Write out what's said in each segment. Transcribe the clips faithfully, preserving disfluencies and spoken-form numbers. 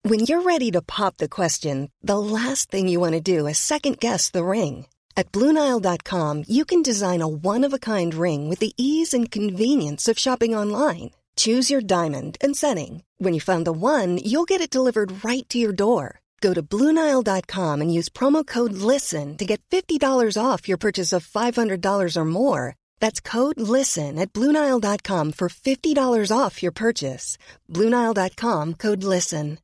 When you're ready to pop the question, the last thing you want to do is second-guess the ring. At Blue Nile dot com, you can design a one-of-a-kind ring with the ease and convenience of shopping online. Choose your diamond and setting. When you find the one, you'll get it delivered right to your door. Go to Blue Nile dot com and use promo code LISTEN to get fifty dollars off your purchase of five hundred dollars or more. That's code LISTEN at Blue Nile dot com for fifty dollars off your purchase. Blue Nile dot com, code LISTEN.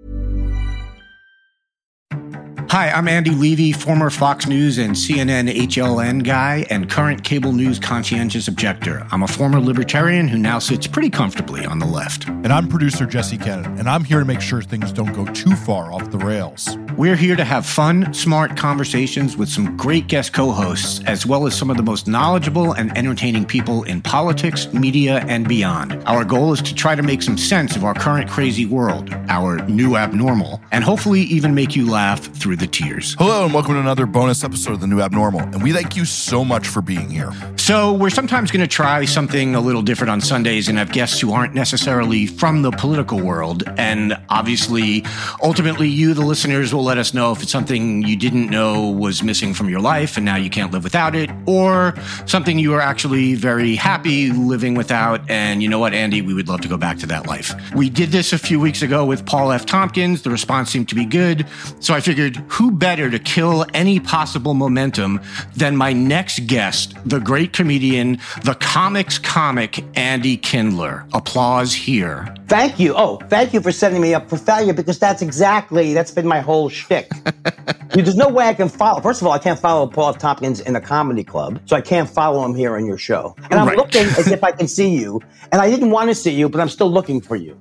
Hi, I'm Andy Levy, former Fox News and C N N H L N guy and current cable news conscientious objector. I'm a former libertarian who now sits pretty comfortably on the left. And I'm producer Jesse Cannon, and I'm here to make sure things don't go too far off the rails. We're here to have fun, smart conversations with some great guest co-hosts, as well as some of the most knowledgeable and entertaining people in politics, media, and beyond. Our goal is to try to make some sense of our current crazy world, our new abnormal, and hopefully even make you laugh through the tears. Hello, and welcome to another bonus episode of The New Abnormal, and we thank you so much for being here. So we're sometimes going to try something a little different on Sundays and have guests who aren't necessarily from the political world, and obviously, ultimately, you, the listeners, will let us know if it's something you didn't know was missing from your life and now you can't live without it, or something you are actually very happy living without, and you know what, Andy, we would love to go back to that life. We did this a few weeks ago with Paul F. Tompkins. The response seemed to be good, so I figured, who better to kill any possible momentum than my next guest, the great comedian, the comics comic, Andy Kindler. Applause here. Thank you. Oh, thank you for setting me up for failure, because that's exactly, that's been my whole shtick. There's no way I can follow. First of all, I can't follow Paul F. Tompkins in a comedy club, so I can't follow him here on your show. And I'm right. looking as if I can see you, and I didn't want to see you, but I'm still looking for you.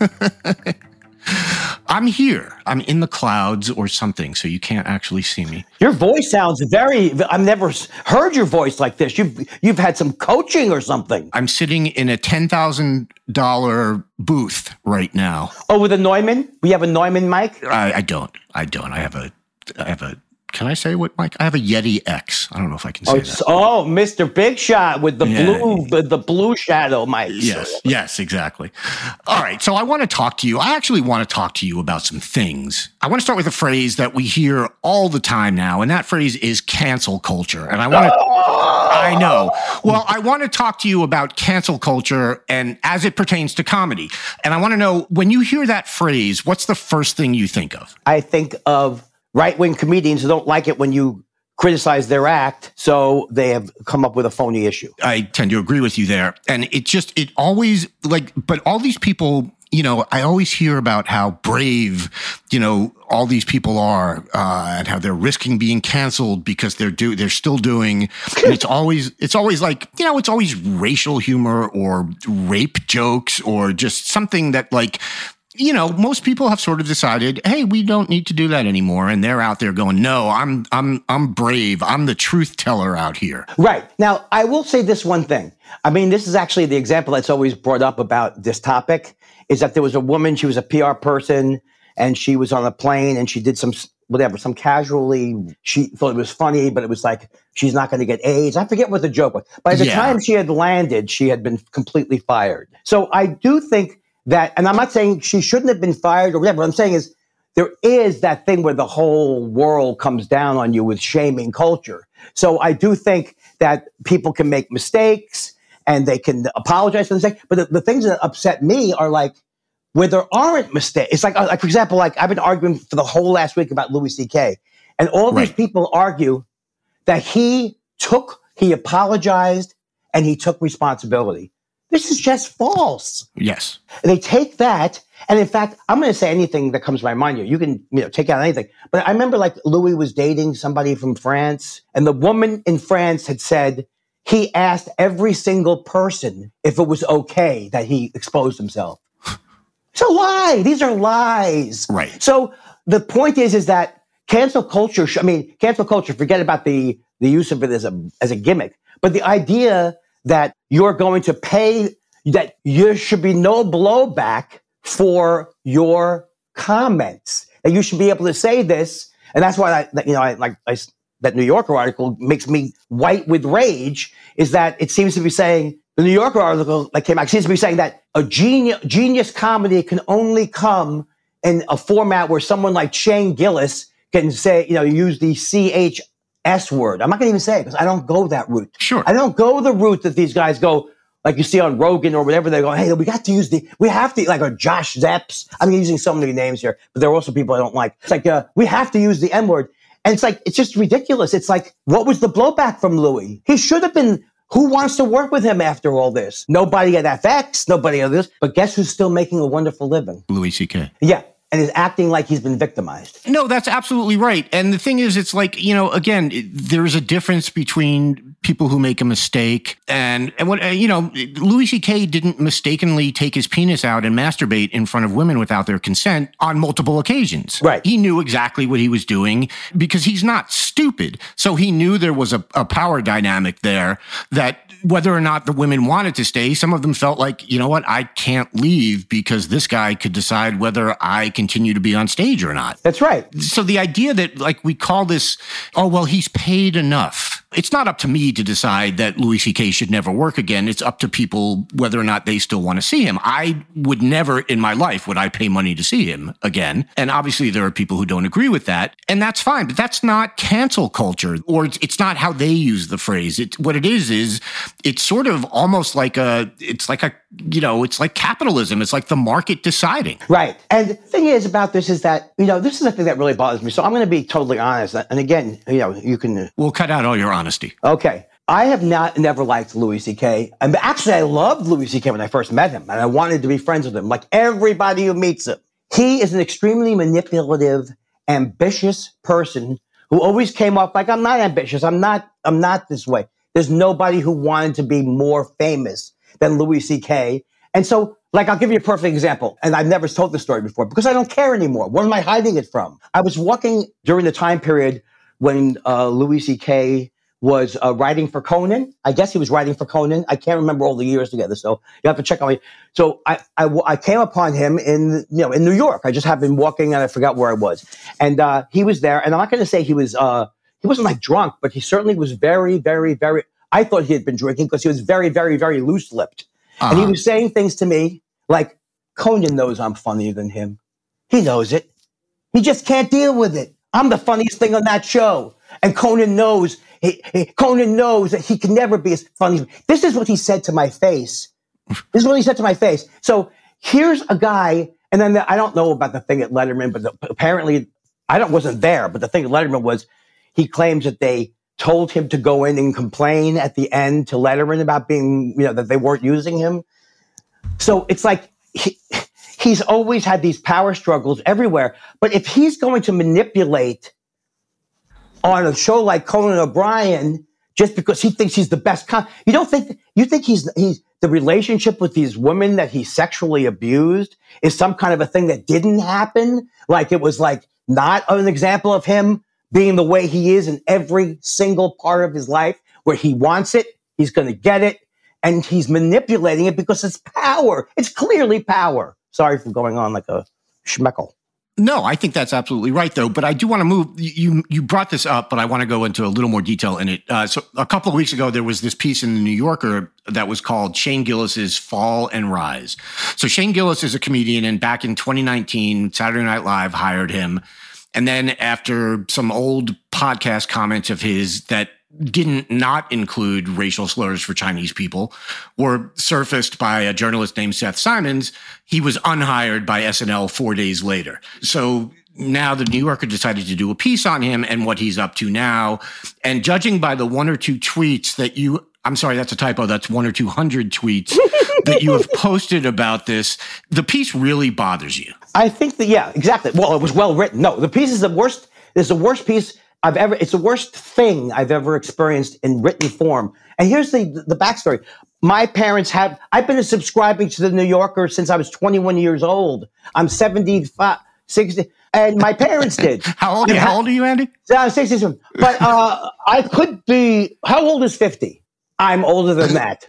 I'm here. I'm in the clouds or something, so you can't actually see me. Your voice sounds very, I've never heard your voice like this. You've you've had some coaching or something. I'm sitting in a ten thousand dollars booth right now. Oh, with a Neumann? We have a Neumann mic? I, I don't. I don't. I have a, I have a, can I say what mic? I have a Yeti X. I don't know if I can say oh, that. Oh, Mister Big Shot with the yeah. blue, the blue shadow mic. Yes, yes, exactly. All right, so I want to talk to you. I actually want to talk to you about some things. I want to start with a phrase that we hear all the time now, and that phrase is cancel culture. And I want to, I know. Well, I want to talk to you about cancel culture and as it pertains to comedy. And I want to know, when you hear that phrase, what's the first thing you think of? I think of right-wing comedians who don't like it when you criticize their act, so they have come up with a phony issue. I tend to agree with you there. And it just, it always, like, but all these people, you know, I always hear about how brave, you know, all these people are, uh, and how they're risking being canceled because they're do they're still doing. And it's always it's always like, you know, it's always racial humor or rape jokes or just something that, like, you know, most people have sort of decided, hey, we don't need to do that anymore. And they're out there going, no, I'm I'm I'm brave. I'm the truth teller out here. Right. Now, I will say this one thing. I mean, this is actually the example that's always brought up about this topic, is that there was a woman, she was a P R person, and she was on a plane and she did some, whatever, some casually, she thought it was funny, but it was like, she's not going to get AIDS. I forget what the joke was. By the yeah. time she had landed, she had been completely fired. So I do think that, and I'm not saying she shouldn't have been fired or whatever. What I'm saying is there is that thing where the whole world comes down on you with shaming culture. So I do think that people can make mistakes and they can apologize for the mistake. But the, the things that upset me are like where there aren't mistakes. It's like, like, for example, like I've been arguing for the whole last week about Louis C K. And all right. these people argue that he took, he apologized and he took responsibility. This is just false. Yes. They take that, and in fact, I'm going to say anything that comes to my mind here. You can, you know, take out anything. But I remember, like, Louis was dating somebody from France, and the woman in France had said he asked every single person if it was okay that he exposed himself. It's a lie. These are lies. Right. So the point is, is that cancel culture. I mean, cancel culture. Forget about the the use of it as a as a gimmick, but the idea that you're going to pay, that there should be no blowback for your comments, that you should be able to say this. And that's why I, you know, I like I, that New Yorker article makes me white with rage, is that it seems to be saying, the New Yorker article that came out seems to be saying that a genius, genius comedy can only come in a format where someone like Shane Gillis can say, you know, use the C H S word. I'm not going to even say it because I don't go that route. Sure. I don't go the route that these guys go, like you see on Rogan or whatever. They go, hey, we got to use the, we have to, like, or Josh Zepps. I'm using so many names here, but there are also people I don't like. It's like, uh, we have to use the N word. And it's like, it's just ridiculous. It's like, what was the blowback from Louis? He should have been, who wants to work with him after all this? Nobody at F X, nobody at this, but guess who's still making a wonderful living? Louis C K. Yeah. And is acting like he's been victimized. No, that's absolutely right. And the thing is, it's like, you know, again, it, there's a difference between people who make a mistake and, and what, uh, you know, Louis C K didn't mistakenly take his penis out and masturbate in front of women without their consent on multiple occasions. Right. He knew exactly what he was doing because he's not stupid. So he knew there was a, a power dynamic there that whether or not the women wanted to stay, some of them felt like, you know what, I can't leave because this guy could decide whether I continue to be on stage or not. That's right. So the idea that, like, we call this, oh, well, he's paid enough. It's not up to me to decide that Louis C K should never work again. It's up to people whether or not they still want to see him. I would never in my life would I pay money to see him again. And obviously there are people who don't agree with that. And that's fine. But that's not cancel culture, or it's, it's not how they use the phrase. It, what it is, is it's sort of almost like a, it's like a, you know, it's like capitalism. It's like the market deciding. Right. And the thing is about this is that, you know, this is the thing that really bothers me. So I'm going to be totally honest. And again, you know, you can... We'll cut out all your honesty. Okay. I have not never liked Louis C K. And actually, I loved Louis C K when I first met him. And I wanted to be friends with him, like everybody who meets him. He is an extremely manipulative, ambitious person who always came off like, I'm not ambitious. I'm not, I'm not this way. There's nobody who wanted to be more famous than Louis C K. And so, like, I'll give you a perfect example. And I've never told this story before because I don't care anymore. What am I hiding it from? I was walking during the time period when uh, Louis C K was uh, writing for Conan. I guess he was writing for Conan. I can't remember all the years together, so you have to check on me. So I, I, I came upon him in, you know, in New York. I just had been walking and I forgot where I was. And uh, he was there. And I'm not going to say he was, uh, he wasn't like drunk, but he certainly was very, very, very, I thought he had been drinking because he was very, very, very loose-lipped. Uh-huh. And he was saying things to me like, Conan knows I'm funnier than him. He knows it. He just can't deal with it. I'm the funniest thing on that show. And Conan knows, he, he, Conan knows that he can never be as funny. This is what he said to my face. This is what he said to my face. So here's a guy, and then the, I don't know about the thing at Letterman, but the, apparently I don't, wasn't there, but the thing at Letterman was he claims that they told him to go in and complain at the end to Letterman about being, you know, that they weren't using him. So it's like he, he's always had these power struggles everywhere. But if he's going to manipulate on a show like Conan O'Brien just because he thinks he's the best, con- you don't think you think he's he's the relationship with these women that he sexually abused is some kind of a thing that didn't happen? Like it was like not an example of him being the way he is in every single part of his life, where he wants it, he's going to get it, and he's manipulating it because it's power. It's clearly power. Sorry for going on like a schmeckle. No, I think that's absolutely right, though. But I do want to move. You you brought this up, but I want to go into a little more detail in it. Uh, so a couple of weeks ago, there was this piece in the New Yorker that was called Shane Gillis's Fall and Rise. So Shane Gillis is a comedian, and back in twenty nineteen, Saturday Night Live hired him. And then after some old podcast comments of his that didn't not include racial slurs for Chinese people were surfaced by a journalist named Seth Simons, he was unhired by S N L four days later. So now the New Yorker decided to do a piece on him and what he's up to now. And judging by the one or two tweets that you, I'm sorry, that's a typo, that's one or two hundred tweets that you have posted about this, the piece really bothers you. I think that, yeah, exactly. Well, it was well written. No, the piece is the worst, it's the worst piece I've ever, it's the worst thing I've ever experienced in written form. And here's the, the backstory. My parents have, I've been subscribing to the New Yorker since I was twenty-one years old. I'm seventy-five, sixty, and my parents did. How old, how old are you, Andy? I'm sixty-seven. But uh, I could be, how old is fifty? I'm older than that.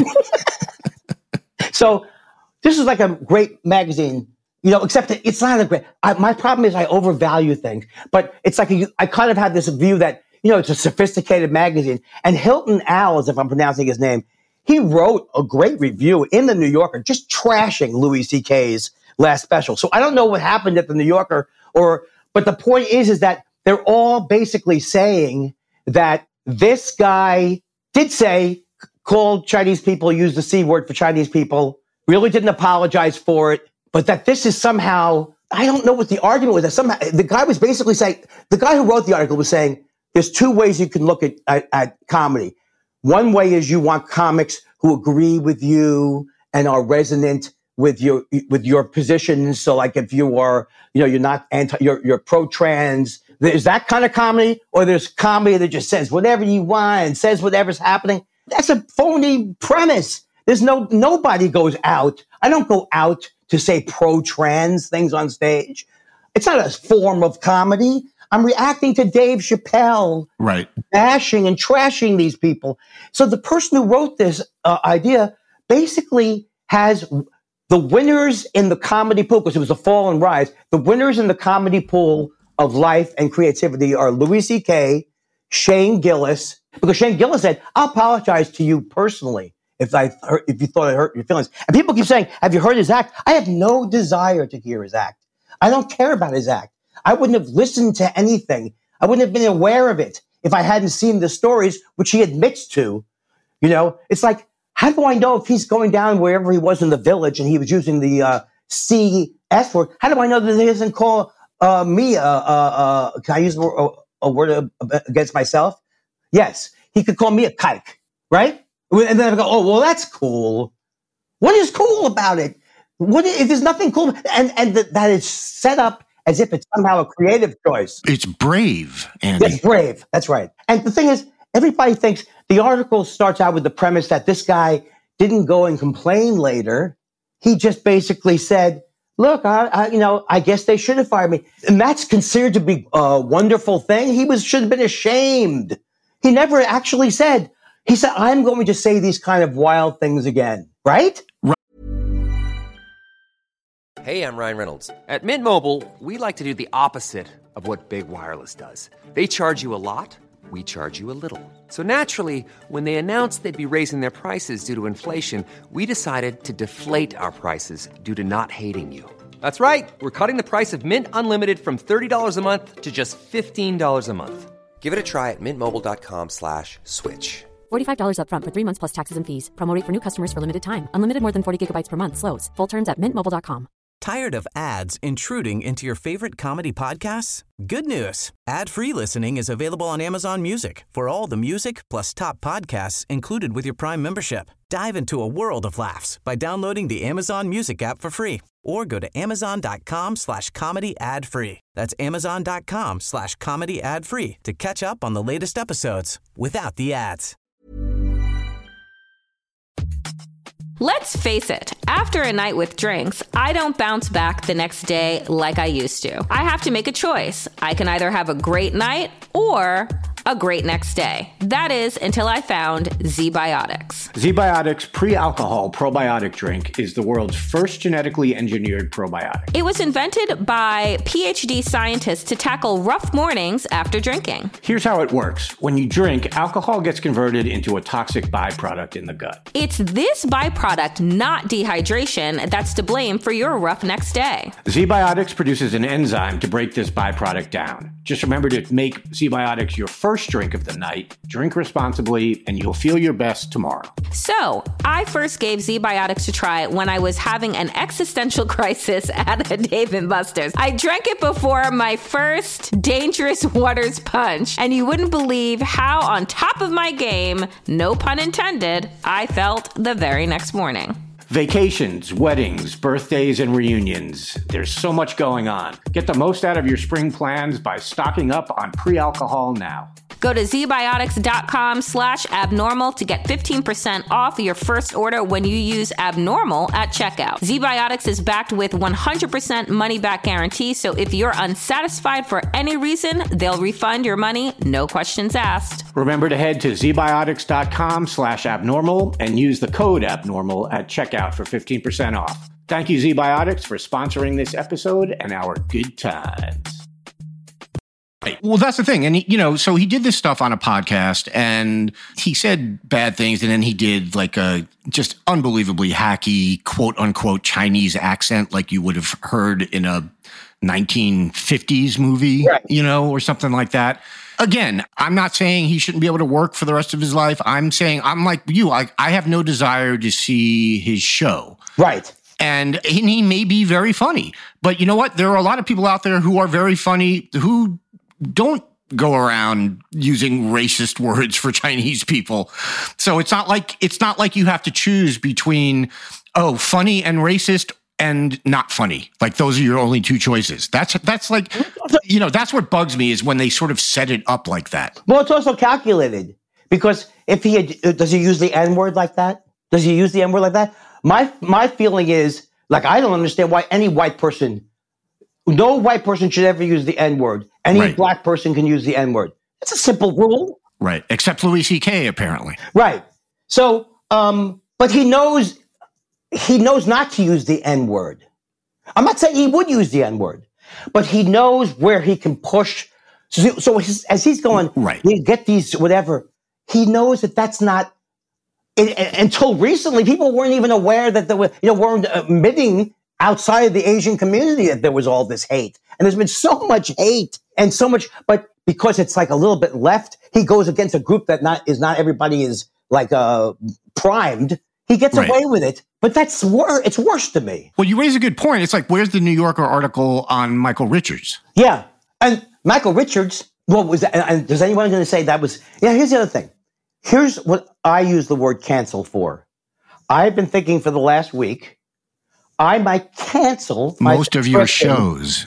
So this is like a great magazine. You know, except that it's not a great, I, my problem is I overvalue things, but it's like, a, I kind of had this view that, you know, it's a sophisticated magazine. And Hilton Al, as if I'm pronouncing his name, he wrote a great review in the New Yorker, just trashing Louis C K's last special. So I don't know what happened at the New Yorker, or but the point is, is that they're all basically saying that this guy did say, called Chinese people, used the C word for Chinese people, really didn't apologize for it, but that this is somehow, I don't know what the argument was. That somehow the guy was basically saying, the guy who wrote the article was saying, there's two ways you can look at, at, at comedy. One way is you want comics who agree with you and are resonant with your with your positions. So, like, if you are, you know, you're not anti, you're you're pro-trans. There's that kind of comedy, or there's comedy that just says whatever you want and says whatever's happening. That's a phony premise. There's no nobody goes out. I don't go out to say pro-trans things on stage. It's not a form of comedy. I'm reacting to Dave Chappelle, right, bashing and trashing these people. So the person who wrote this uh, idea basically has the winners in the comedy pool, because it was a fall and rise. The winners in the comedy pool of life and creativity are Louis C K, Shane Gillis, because Shane Gillis said, "I'll apologize to you personally if I hurt, if you thought I hurt your feelings." And people keep saying, "Have you heard his act?" I have no desire to hear his act. I don't care about his act. I wouldn't have listened to anything. I wouldn't have been aware of it if I hadn't seen the stories, which he admits to. You know, it's like, how do I know if he's going down wherever he was in the village and he was using the uh, C S word? How do I know that he doesn't call uh, me, uh, uh, uh, can I use a, a word against myself? Yes, he could call me a kike, right? And then I go, oh, well, that's cool. What is cool about it? What is, there's nothing cool. And, and th- that is set up as if it's somehow a creative choice. It's brave, Andy. It's brave. That's right. And the thing is, everybody thinks the article starts out with the premise that this guy didn't go and complain later. He just basically said, look, I, I, you know, I guess they should have fired me. And that's considered to be a wonderful thing. He was should have been ashamed. He never actually said, he said, I'm going to say these kind of wild things again. Right? Right. Hey, I'm Ryan Reynolds. At Mint Mobile, we like to do the opposite of what Big Wireless does. They charge you a lot. We charge you a little. So naturally, when they announced they'd be raising their prices due to inflation, we decided to deflate our prices due to not hating you. That's right. We're cutting the price of Mint Unlimited from thirty dollars a month to just fifteen dollars a month. Give it a try at mintmobile.com slash switch. forty-five dollars up front for three months plus taxes and fees. Promo rate for new customers for limited time. Unlimited more than forty gigabytes per month slows. Full terms at mint mobile dot com. Tired of ads intruding into your favorite comedy podcasts? Good news. Ad-free listening is available on Amazon Music for all the music plus top podcasts included with your Prime membership. Dive into a world of laughs by downloading the Amazon Music app for free or go to amazon.com slash comedy ad free. That's amazon.com slash comedy ad free to catch up on the latest episodes without the ads. Let's face it, after a night with drinks, I don't bounce back the next day like I used to. I have to make a choice. I can either have a great night or a great next day. That is, until I found Z-Biotics. Z-Biotics pre-alcohol probiotic drink is the world's first genetically engineered probiotic. It was invented by P H D scientists to tackle rough mornings after drinking. Here's how it works. When you drink, alcohol gets converted into a toxic byproduct in the gut. It's this byproduct, not dehydration, that's to blame for your rough next day. Z-Biotics produces an enzyme to break this byproduct down. Just remember to make Z-Biotics your first drink of the night, drink responsibly, and you'll feel your best tomorrow. So, I first gave Z-Biotics a try when I was having an existential crisis at a Dave and Buster's. I drank it before my first Dangerous Waters punch, and you wouldn't believe how on top of my game, no pun intended, I felt the very next morning. Vacations, weddings, birthdays, and reunions. There's so much going on. Get the most out of your spring plans by stocking up on pre-alcohol now. Go to zbiotics.com slash abnormal to get fifteen percent off your first order when you use abnormal at checkout. ZBiotics is backed with one hundred percent money back guarantee, so if you're unsatisfied for any reason, they'll refund your money, no questions asked. Remember to head to zbiotics.com slash abnormal and use the code abnormal at checkout for fifteen percent off. Thank you, ZBiotics, for sponsoring this episode and our good times. Well, that's the thing. And, he, you know, so he did this stuff on a podcast and he said bad things. And then he did like a just unbelievably hacky, quote unquote, Chinese accent, like you would have heard in a nineteen fifties movie, right. you know, or something like that. Again, I'm not saying he shouldn't be able to work for the rest of his life. I'm saying I'm like you. I, I have no desire to see his show. Right. And he may be very funny. But you know what? There are a lot of people out there who are very funny who don't go around using racist words for Chinese people. So it's not like it's not like you have to choose between, oh, funny and racist and not funny. Like those are your only two choices. That's that's like, you know, that's what bugs me is when they sort of set it up like that. Well, it's also calculated because if he had, does he use the N-word like that? Does he use the N-word like that? My my feeling is, like, I don't understand why any white person, no white person should ever use the N-word. Any right. black person can use the N-word. It's a simple rule. Right. Except Louis C K, apparently. Right. So, um, but he knows, he knows not to use the N-word. I'm not saying he would use the N-word, but he knows where he can push. So, so his, as he's going, right. you get these, whatever, he knows that that's not, it, it, until recently, people weren't even aware that there were, you know, weren't admitting outside of the Asian community that there was all this hate. And there's been so much hate and so much, but because it's like a little bit left, he goes against a group that not is not everybody is like uh, primed. He gets right. away with it, but that's wor- it's worse to me. Well, you raise a good point. It's like, where's the New Yorker article on Michael Richards? Yeah, and Michael Richards. What was that? And is anyone going to say that was? Yeah. Here's the other thing. Here's what I use the word cancel for. I've been thinking for the last week, I might cancel most of your shows.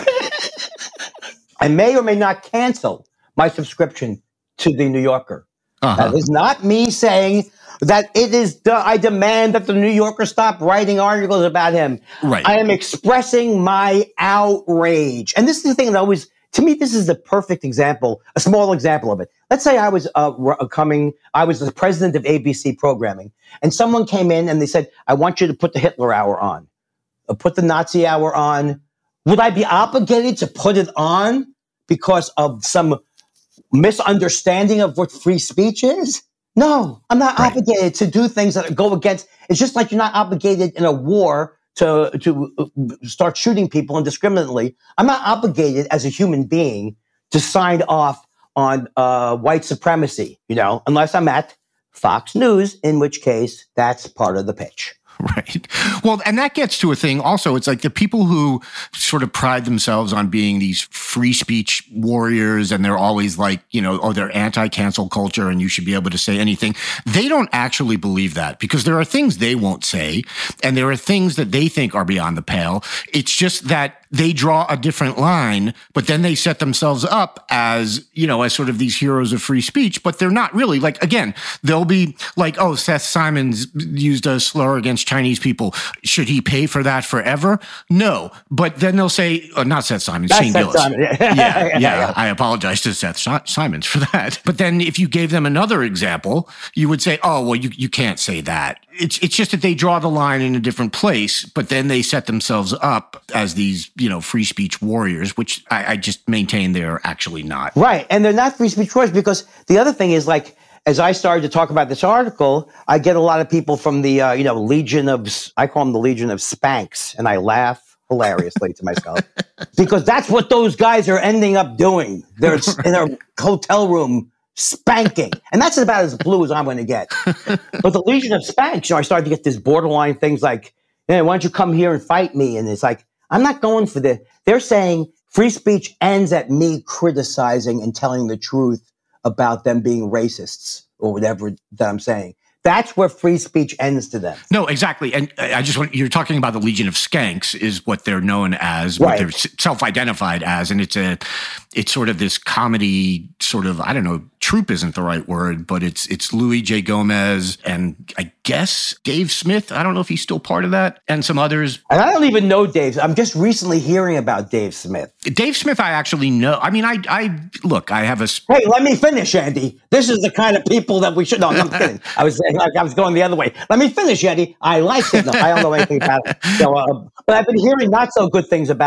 I may or may not cancel my subscription to the New Yorker. Uh-huh. That is not me saying that it is, the, I demand that the New Yorker stop writing articles about him. Right. I am expressing my outrage. And this is the thing that always, to me, this is the perfect example, a small example of it. Let's say I was uh, coming, I was the president of A B C programming, and someone came in and they said, I want you to put the Hitler Hour on, or put the Nazi Hour on. Would I be obligated to put it on because of some misunderstanding of what free speech is? No, I'm not right. obligated to do things that go against. It's just like you're not obligated in a war to to start shooting people indiscriminately. I'm not obligated as a human being to sign off on uh, white supremacy, you know, unless I'm at Fox News, in which case that's part of the pitch. Right. Well, and that gets to a thing also. It's like the people who sort of pride themselves on being these free speech warriors, and they're always like, you know, oh, they're anti-cancel culture and you should be able to say anything. They don't actually believe that because there are things they won't say and there are things that they think are beyond the pale. It's just that they draw a different line, but then they set themselves up as, you know, as sort of these heroes of free speech, but they're not really. Like, again, they'll be like, oh, Seth Simons used a slur against Chinese people. Should he pay for that forever? No. But then they'll say, oh, not Seth Simons, That's Shane Seth Gillis. Simon. yeah, yeah, yeah. I apologize to Seth Simons for that. But then if you gave them another example, you would say, oh, well, you, you can't say that. It's it's just that they draw the line in a different place, but then they set themselves up as these, you know, free speech warriors, which I, I just maintain they're actually not. Right. And they're not free speech warriors because the other thing is, like, as I started to talk about this article, I get a lot of people from the, uh, you know, Legion of, I call them the Legion of Spanks, and I laugh hilariously to myself because that's what those guys are ending up doing. They're in their hotel room spanking. And that's about as blue as I'm going to get. But the Legion of Spanks, you know, I started to get this borderline things like, hey, why don't you come here and fight me? And it's like, I'm not going for this. They're saying free speech ends at me criticizing and telling the truth about them being racists or whatever that I'm saying. That's where free speech ends to them. No, exactly. And I just want, you're talking about the Legion of Skanks is what they're known as, right. what they're self-identified as. And it's a, it's sort of this comedy sort of, I don't know, troupe isn't the right word, but it's, it's Louis J. Gomez and I guess Dave Smith. I don't know if he's still part of that, and some others. And I don't even know Dave. I'm just recently hearing about Dave Smith. Dave Smith, I actually know. I mean, I, I look, I have a. Hey, let me finish, Andy. This is the kind of people that we should. No, I'm kidding. I was saying, like, I was going the other way. Let me finish, Andy. I like it. No, I don't know anything about it. So, uh, but I've been hearing not so good things about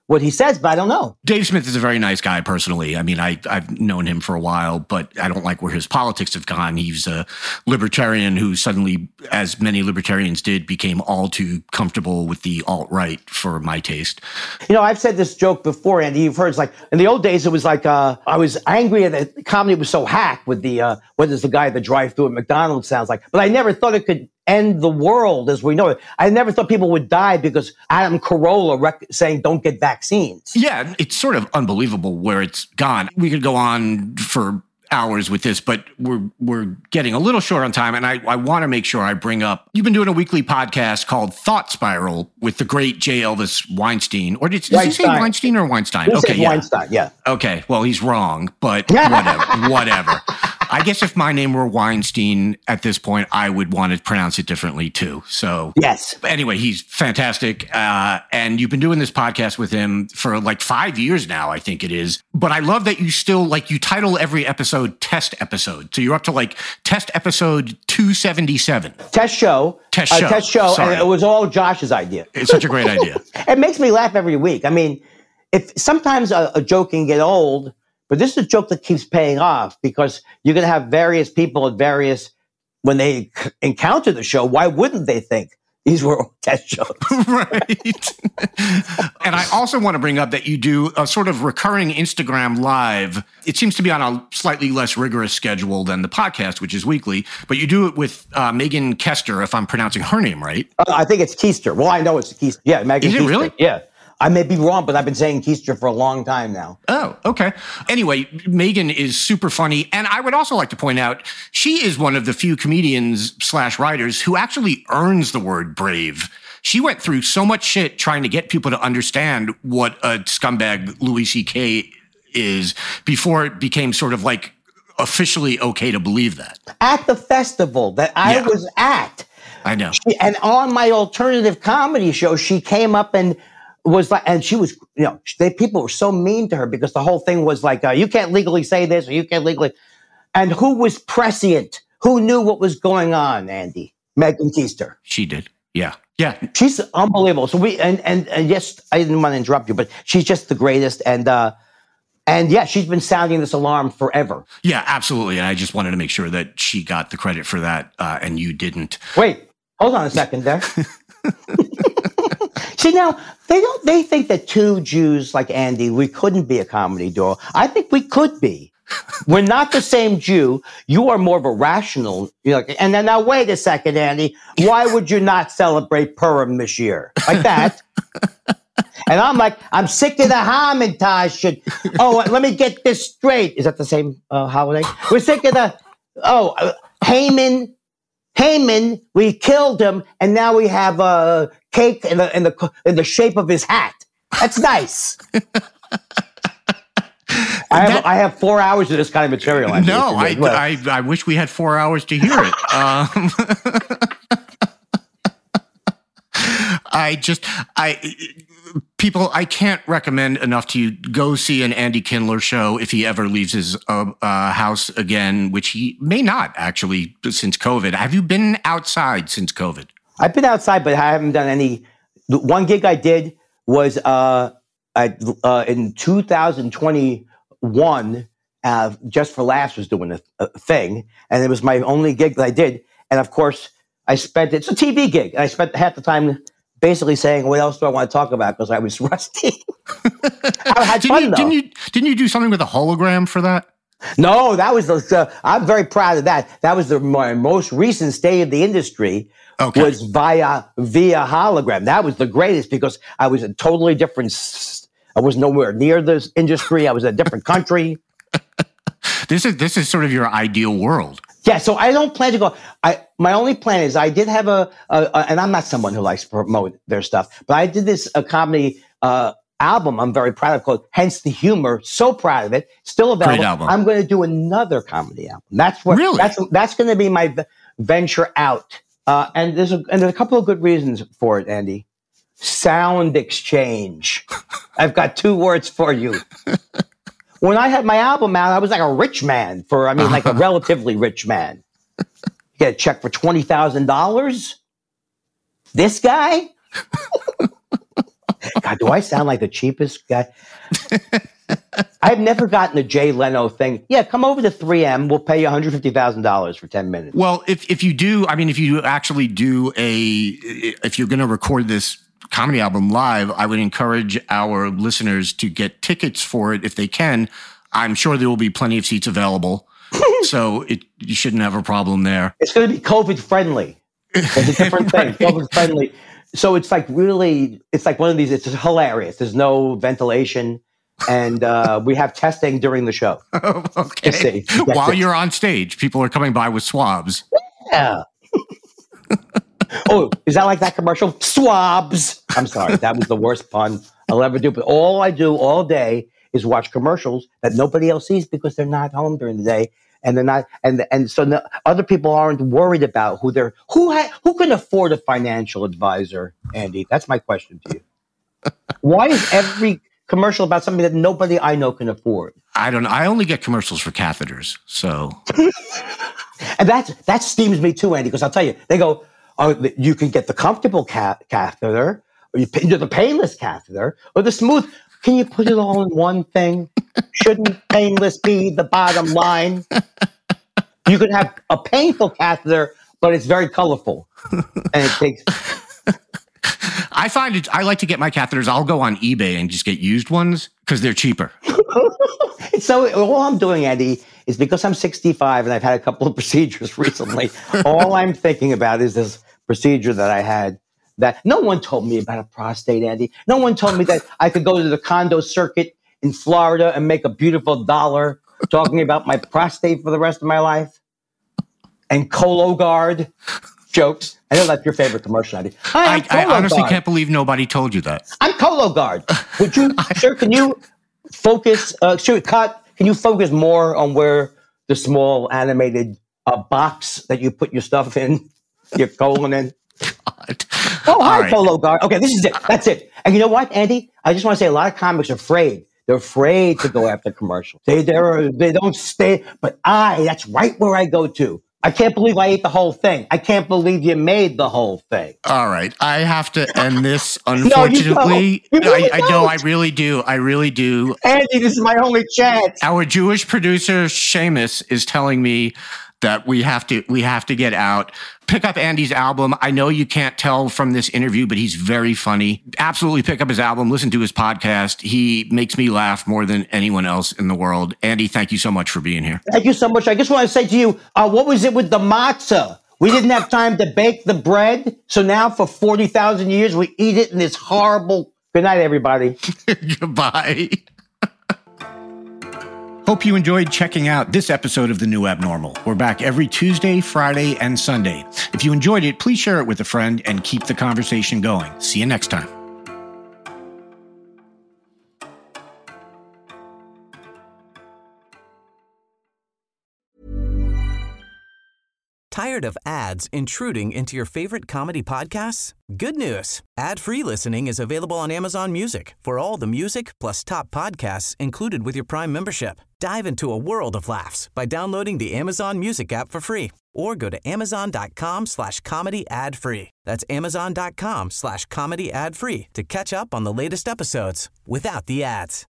what he says, but I don't know. Dave Smith is a very nice guy personally. I mean, I, I've known him for a while, but I don't like where his politics have gone. He's a libertarian who suddenly, as many libertarians did, became all too comfortable with the alt-right for my taste. You know, I've said this joke before, Andy. You've heard it's like, in the old days, it was like, uh, I was angry that the comedy was so hack with the, uh, what does the guy at the drive-thru at McDonald's sounds like? But I never thought it could end the world as we know it. I never thought people would die because Adam Carolla rec- saying don't get vaccines. Yeah, it's sort of unbelievable where it's gone. We could go on for hours with this, but we're we're getting a little short on time, and I, I want to make sure I bring up, you've been doing a weekly podcast called Thought Spiral with the great J. Elvis Weinstein. Or did, did he say Weinstein or Weinstein? He okay, said yeah. Weinstein, yeah. Okay, well, he's wrong, but whatever, whatever. I guess if my name were Weinstein at this point, I would want to pronounce it differently too. So yes. Anyway, he's fantastic. Uh, and you've been doing this podcast with him for like five years now, I think it is. But I love that you still, like, you title every episode Test Episode. So you're up to like Test Episode two seventy-seven. Test show. Test uh, show. Test show. Sorry. And it was all Josh's idea. It's such a great idea. It makes me laugh every week. I mean, if sometimes a, a joke can get old, but this is a joke that keeps paying off because you're going to have various people at various, when they c- encounter the show, why wouldn't they think these were test shows? Right. And I also want to bring up that you do a sort of recurring Instagram live. It seems to be on a slightly less rigorous schedule than the podcast, which is weekly, but you do it with uh, Megan Kester, if I'm pronouncing her name right. Uh, I think it's Keister. Well, I know it's Keister. Yeah, Megan Is it Keister. really? Yeah. I may be wrong, but I've been saying Keister for a long time now. Oh, okay. Anyway, Megan is super funny. And I would also like to point out, she is one of the few comedians slash writers who actually earns the word brave. She went through so much shit trying to get people to understand what a scumbag Louis C K is before it became sort of like officially okay to believe that. At the festival that I Yeah. was at. I know. She, and on my alternative comedy show, she came up and was like, and she was, you know, they, people were so mean to her because the whole thing was like, uh, you can't legally say this or you can't legally. And who was prescient? Who knew what was going on, Andy? Megan Keister. She did. Yeah. Yeah. She's unbelievable. So we, and, and, and yes, I didn't want to interrupt you, but she's just the greatest. And, uh, and yeah, she's been sounding this alarm forever. Yeah, absolutely. And I just wanted to make sure that she got the credit for that, uh, and you didn't. Wait, hold on a second there. See, now, they don't. They think that two Jews like Andy, we couldn't be a comedy duo. I think we could be. We're not the same Jew. You are more of a rational. You know, and then now, wait a second, Andy. Why would you not celebrate Purim this year? Like that. And I'm like, I'm sick of the Hamantage shit. Oh, let me get this straight. Is that the same uh, holiday? We're sick of the, oh, uh, Haman. Haman, we killed him, and now we have a cake in the in the in the shape of his hat. That's nice. I have That- I have four hours of this kind of material. I No, I, well, I I wish we had four hours to hear it. Um, I just I people I can't recommend enough to you, go see an Andy Kindler show if he ever leaves his uh, uh, house again, which he may not actually since COVID. Have you been outside since COVID? I've been outside, but I haven't done any. The one gig I did was uh, I, uh, in two thousand twenty-one. Uh, Just for Laughs was doing a, a thing, and it was my only gig that I did. And of course, I spent it's a T V gig, and I spent half the time basically saying, "What else do I want to talk about?" Because I was rusty. I had didn't fun you, though. Didn't you didn't you do something with a hologram for that? No, that was the. Uh, I'm very proud of that. That was the my most recent state of the industry. Okay. Was via via hologram. That was the greatest because I was a totally different. s- I was nowhere near this industry. I was in a different country. This is this is sort of your ideal world. Yeah, so I don't plan to go. I my only plan is I did have a, a, a and I'm not someone who likes to promote their stuff, but I did this a comedy uh, album. I'm very proud of called Hence the Humor. So proud of it. Still available. Great album. I'm going to do another comedy album. That's what. Really? That's that's going to be my v- venture out. Uh, and there's a, and there's a couple of good reasons for it, Andy. Sound exchange. I've got two words for you. When I had my album out, I was like a rich man for, I mean, like a relatively rich man. You get a check for twenty thousand dollars? This guy? God, do I sound like the cheapest guy? I've never gotten the Jay Leno thing. Yeah, come over to three M. We'll pay you one hundred fifty thousand dollars for ten minutes. Well, if if you do, I mean, if you actually do a, if you're going to record this comedy album live, I would encourage our listeners to get tickets for it if they can. I'm sure there will be plenty of seats available. So it, you shouldn't have a problem there. It's going to be COVID friendly. It's a different thing. COVID friendly. So it's like really, it's like one of these, it's hilarious. There's no ventilation. And uh, we have testing during the show. Oh, okay. While it. You're on stage, people are coming by with swabs. Yeah. Oh, is that like that commercial? Swabs. I'm sorry. That was the worst pun I'll ever do. But all I do all day is watch commercials that nobody else sees because they're not home during the day. And they're not, and and so no, other people aren't worried about who they're, who ha, who can afford a financial advisor, Andy? That's my question to you. Why is every commercial about something that nobody I know can afford? I don't know. I only get commercials for catheters, so. And that that steams me too, Andy, because I'll tell you, they go, oh, you can get the comfortable ca- catheter, or you do the painless catheter, or the smooth. Can you put it all in one thing? Shouldn't painless be the bottom line? You could have a painful catheter, but it's very colorful, and it takes. I find it, I like to get my catheters. I'll go on eBay and just get used ones because they're cheaper. So all I'm doing, Andy, is because I'm sixty-five and I've had a couple of procedures recently, all I'm thinking about is this procedure that I had that no one told me about a prostate, Andy. No one told me that I could go to the condo circuit in Florida and make a beautiful dollar talking about my prostate for the rest of my life. And Cologuard jokes. I know that's your favorite commercial, Andy. Hi, I, I honestly can't believe nobody told you that. I'm Cologuard. Would you, sir, can you focus, uh, sure, cut, can you focus more on where the small animated uh, box that you put your stuff in, your colon in? God. Oh, hi, right. Cologuard. Okay, this is it. That's it. And you know what, Andy? I just want to say a lot of comics are afraid. They're afraid to go after commercials. They they're, they don't stay. But I, that's right where I go to. I can't believe I ate the whole thing. I can't believe you made the whole thing. All right. I have to end this, unfortunately. No, you don't. You really I, I know, I really do. I really do. Andy, this is my only chance. Our Jewish producer, Seamus, is telling me that we have to we have to get out. Pick up Andy's album. I know you can't tell from this interview, but he's very funny. Absolutely pick up his album. Listen to his podcast. He makes me laugh more than anyone else in the world. Andy, thank you so much for being here. Thank you so much. I just want to say to you, uh, what was it with the matzah? We didn't have time to bake the bread, so now for forty thousand years, we eat it in this horrible... Good night, everybody. Goodbye. Hope you enjoyed checking out this episode of The New Abnormal. We're back every Tuesday, Friday, and Sunday. If you enjoyed it, please share it with a friend and keep the conversation going. See you next time. Tired of ads intruding into your favorite comedy podcasts? Good news. Ad-free listening is available on Amazon Music for all the music plus top podcasts included with your Prime membership. Dive into a world of laughs by downloading the Amazon Music app for free or go to amazon.com slash comedy ad free. That's amazon.com slash comedy ad free to catch up on the latest episodes without the ads.